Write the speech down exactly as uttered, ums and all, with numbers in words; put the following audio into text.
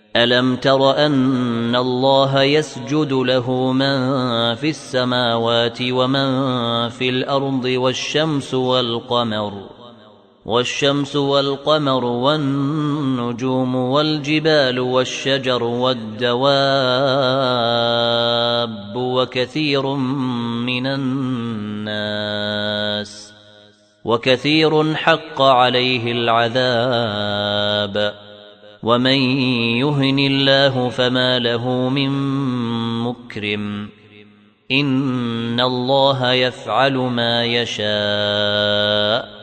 ألم تر أن الله يسجد له من في السماوات ومن في الأرض والشمس والقمر والشمس والقمر والنجوم والجبال والشجر والدواب وكثير من الناس وكثير حق عليه العذاب ومن يهن الله فما له من مكرم إن الله يفعل ما يشاء